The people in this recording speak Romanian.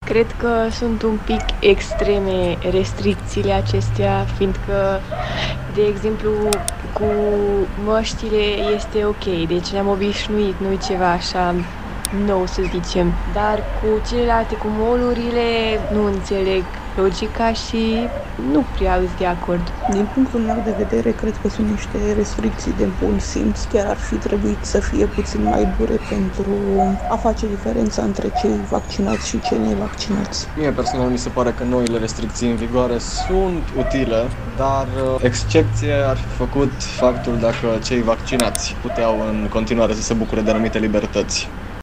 Cred că sunt un pic extreme restricțiile acestea, fiindcă, de exemplu, cu măștile este ok, deci ne-am obișnuit, nu-i ceva așa nou, să zicem. Dar cu celelalte, cu molurile, nu înțeleg logica și nu prea sunt de acord. Din punctul meu de vedere, cred că sunt niște restricții de bun simț. Chiar ar fi trebuit să fie puțin mai dure pentru a face diferența între cei vaccinați și cei nevaccinați. Mie personal mi se pare că noile restricții în vigoare sunt utile, dar excepție ar fi făcut faptul dacă cei vaccinați puteau în continuare să se bucure de anumite libertăți.